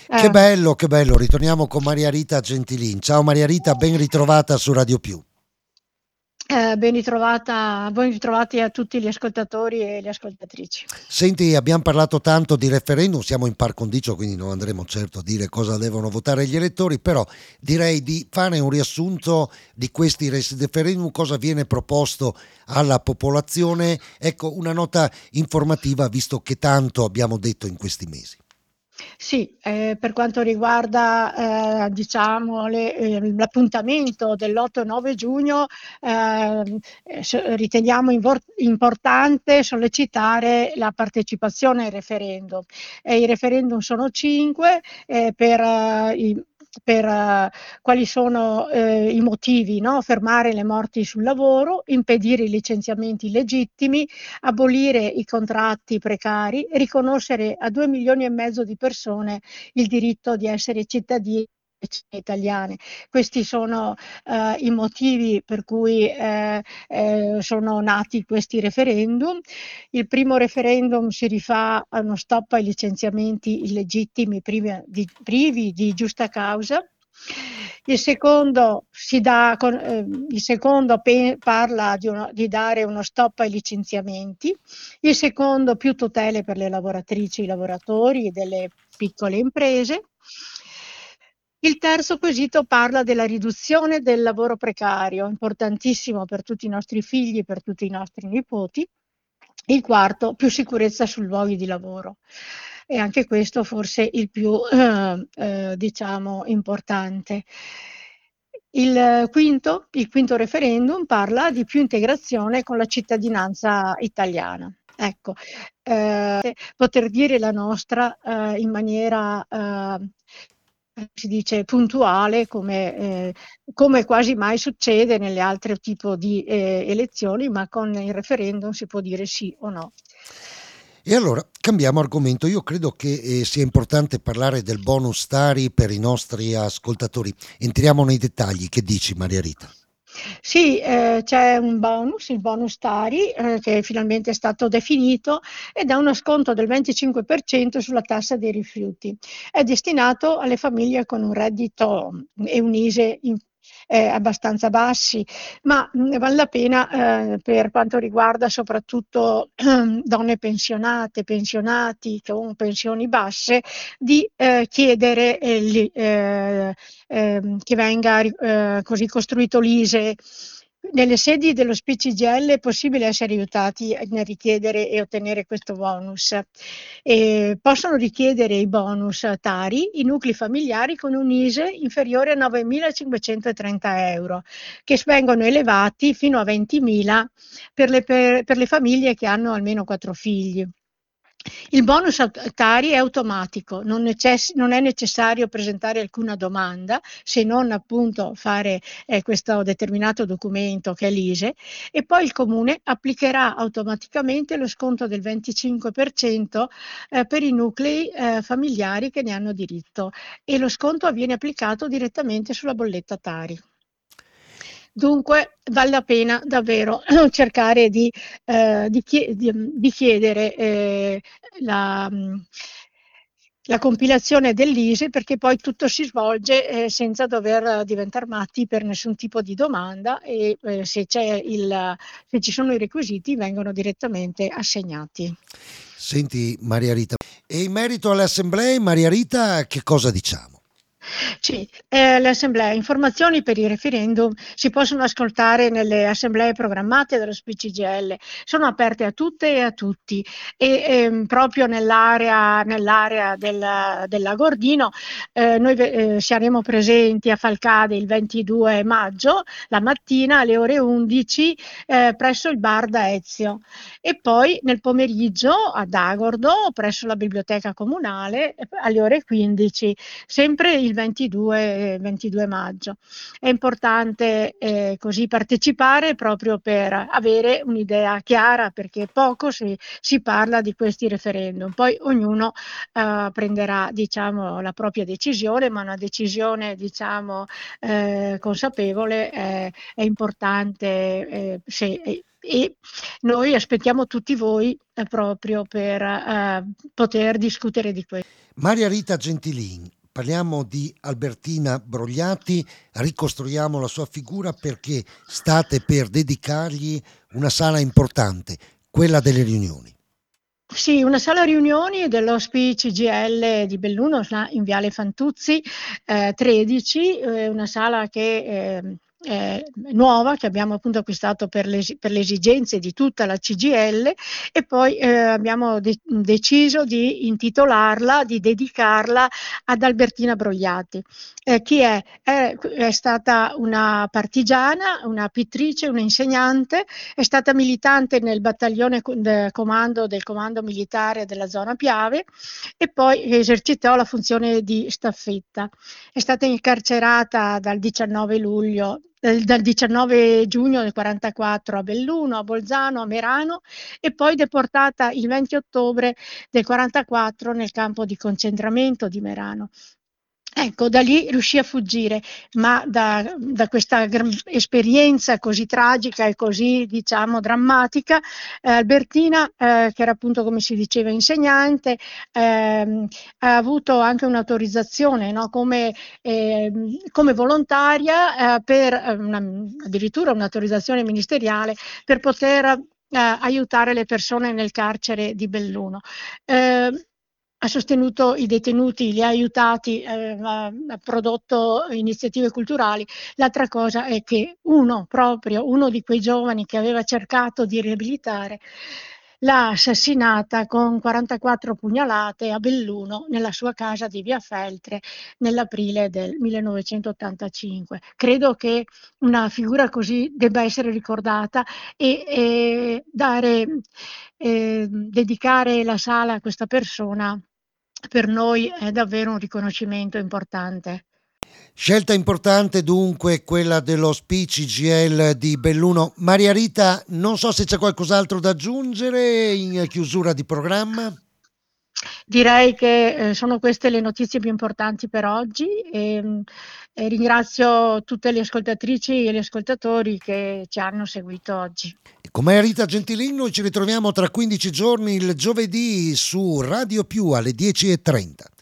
Che bello, che bello. Ritorniamo con Maria Rita Gentilin. Ciao Maria Rita, ben ritrovata su Radio Più. Ben ritrovati a tutti gli ascoltatori e le ascoltatrici. Senti, abbiamo parlato tanto di referendum, siamo in par condicio, quindi non andremo certo a dire cosa devono votare gli elettori, però direi di fare un riassunto di questi referendum, cosa viene proposto alla popolazione. Ecco, una nota informativa, visto che tanto abbiamo detto in questi mesi. Sì, per quanto riguarda, diciamo l'appuntamento dell'8 e 9 giugno, riteniamo importante sollecitare la partecipazione ai referendum. I referendum sono 5, per quali sono, i motivi, no, fermare le morti sul lavoro, impedire i licenziamenti illegittimi, abolire i contratti precari, riconoscere a 2 milioni e mezzo di persone il diritto di essere cittadini italiane. Questi sono i motivi per cui sono nati questi referendum. Il primo referendum si rifà a uno stop ai licenziamenti illegittimi privi di giusta causa. Il secondo, parla di dare uno stop ai licenziamenti. Il secondo, più tutele per le lavoratrici, i lavoratori delle piccole imprese. Il terzo quesito parla della riduzione del lavoro precario, importantissimo per tutti i nostri figli, per tutti i nostri nipoti. Il quarto, più sicurezza sui luoghi di lavoro. E anche questo forse il più, diciamo, importante. Il quinto referendum parla di più integrazione con la cittadinanza italiana. Ecco, poter dire la nostra in maniera, si dice, puntuale, come quasi mai succede nelle altre tipo di elezioni, ma con il referendum si può dire sì o no. E allora cambiamo argomento. Io credo che sia importante parlare del bonus Tari per i nostri ascoltatori. Entriamo nei dettagli. Che dici, Maria Rita? Sì, c'è un bonus, il bonus Tari, che finalmente è stato definito ed ha uno sconto del 25% sulla tassa dei rifiuti. È destinato alle famiglie con un reddito e un ISEE abbastanza bassi, ma vale la pena per quanto riguarda soprattutto donne pensionate, pensionati con pensioni basse, di chiedere che venga così costruito l'ISEE. Nelle sedi dello SPCGL è possibile essere aiutati nel richiedere e ottenere questo bonus. Possono richiedere i bonus Tari i nuclei familiari con un ISEE inferiore a 9.530 euro, che vengono elevati fino a 20.000 per le famiglie che hanno almeno 4 figli. Il bonus Tari è automatico, non è necessario presentare alcuna domanda, se non appunto fare questo determinato documento che è l'ISEE, e poi il Comune applicherà automaticamente lo sconto del 25% per i nuclei familiari che ne hanno diritto, e lo sconto avviene applicato direttamente sulla bolletta Tari. Dunque vale la pena davvero cercare di chiedere la, la compilazione dell'ISEE, perché poi tutto si svolge senza dover diventare matti per nessun tipo di domanda, e se ci sono i requisiti vengono direttamente assegnati. Senti, Maria Rita, e in merito alle assemblee, Maria Rita, che cosa diciamo? Sì, le assemblee. Informazioni per i referendum si possono ascoltare nelle assemblee programmate dallo SPCGL. Sono aperte a tutte e a tutti, e proprio nell'area dell'Agordino noi saremo presenti a Falcade il 22 maggio, la mattina alle ore 11 presso il bar da Ezio, e poi nel pomeriggio ad Agordo presso la biblioteca comunale alle ore 15, sempre il 22 maggio. È importante così partecipare, proprio per avere un'idea chiara, perché poco si parla di questi referendum. Poi ognuno prenderà, diciamo, la propria decisione, ma una decisione, diciamo, consapevole è importante, e noi aspettiamo tutti voi proprio per poter discutere di questo. Maria Rita Gentilin, parliamo di Albertina Brogliati, ricostruiamo la sua figura perché state per dedicargli una sala importante, quella delle riunioni. Sì, una sala riunioni dell'Ospi CGL di Belluno, in Viale Fantuzzi 13, una sala che è nuova, che abbiamo appunto acquistato per le esigenze di tutta la CGL, e poi abbiamo deciso di intitolarla, di dedicarla ad Albertina Brogliati. Chi è? È stata una partigiana, una pittrice, un'insegnante, è stata militante nel battaglione comando del comando militare della zona Piave e poi esercitò la funzione di staffetta. È stata incarcerata dal 19 giugno del 44 a Belluno, a Bolzano, a Merano, e poi deportata il 20 ottobre del 44 nel campo di concentramento di Merano. Ecco, da lì riuscì a fuggire, ma da questa esperienza così tragica e così, diciamo, drammatica, Albertina, che era appunto, come si diceva, insegnante, ha avuto anche un'autorizzazione, no, come volontaria, addirittura un'autorizzazione ministeriale per poter aiutare le persone nel carcere di Belluno. Ha sostenuto i detenuti, li ha aiutati, ha prodotto iniziative culturali. L'altra cosa è che uno di quei giovani che aveva cercato di riabilitare, l'ha assassinata con 44 pugnalate a Belluno, nella sua casa di Via Feltre, nell'aprile del 1985. Credo che una figura così debba essere ricordata e dedicare la sala a questa persona per noi è davvero un riconoscimento importante. Scelta importante dunque quella dello CGL di Belluno. Maria Rita, non so se c'è qualcos'altro da aggiungere in chiusura di programma. Direi che sono queste le notizie più importanti per oggi e ringrazio tutte le ascoltatrici e gli ascoltatori che ci hanno seguito oggi. Con Maria Rita Gentilin noi ci ritroviamo tra 15 giorni il giovedì su Radio Più alle 10:30.